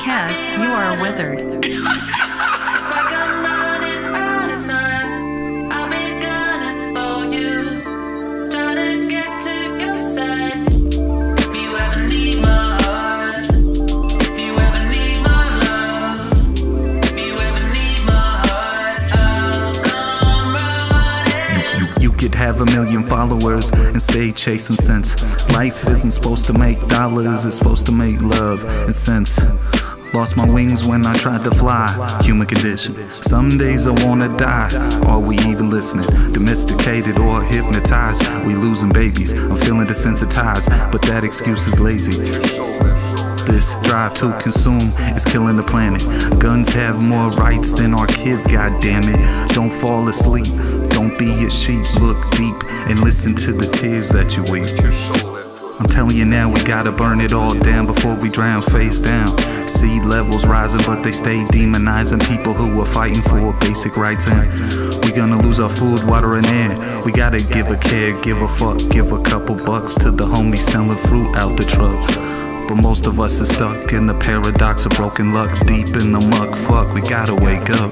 Kaz, you are a wizard. It's like I'm running out of time. I'll be gunning for you, trying to get to your side. If you ever need my heart, if you ever need my love, if you ever need my heart, I'll come running. You could have 1 million followers and stay chasing sense. Life isn't supposed to make dollars, it's supposed to make love and sense. Lost my wings when I tried to fly, human condition. Some days I wanna die, are we even listening? Domesticated or hypnotized, we losing babies, I'm feeling desensitized, but that excuse is lazy. This drive to consume is killing the planet. Guns have more rights than our kids, goddammit. Don't fall asleep, don't be a sheep, look deep and listen to the tears that you weep. I'm telling you now, we gotta burn it all down before we drown face down. Sea levels rising, but they stay demonizing people who are fighting for basic rights. And we gonna lose our food, water, and air. We gotta give a care, give a fuck, give a couple bucks to the homies selling fruit out the truck. But most of us are stuck in the paradox of broken luck, deep in the muck. Fuck, we gotta wake up.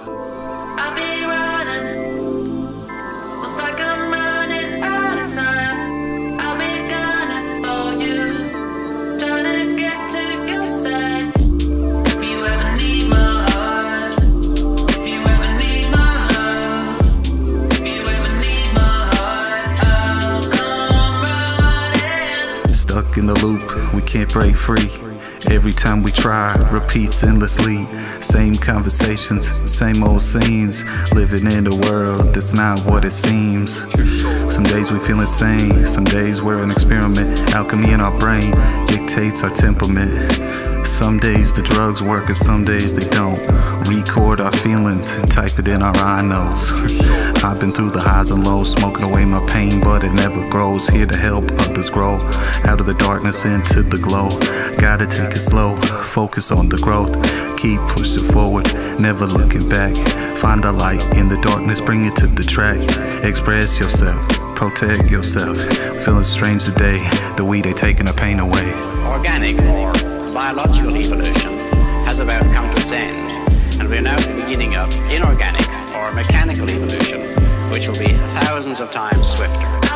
I'll be running. Looks like I'm running out of time. I'll be gunning for you, trying to get to your side. If you ever need my heart, if you ever need my love, if you ever need my heart, I'll come running. Stuck in the loop, we can't break free. Every time we try, repeats endlessly. Same conversations, same old scenes. Living in a world that's not what it seems. Some days we feel insane, some days we're an experiment. Alchemy in our brain dictates our temperament. Some days the drugs work and some days they don't. Record our feelings and type it in our iNotes. I've been through the highs and lows, smoking away my pain, but it never grows. Here to help others grow, out of the darkness into the glow. Gotta take it slow, focus on the growth. Keep pushing forward, never looking back. Find the light in the darkness, bring it to the track. Express yourself, protect yourself. Feeling strange today, the weed ain't taking the pain away. Organic or biological evolution has about come to its end, and we're now at the beginning of inorganic or mechanical evolution, which will be thousands of times swifter.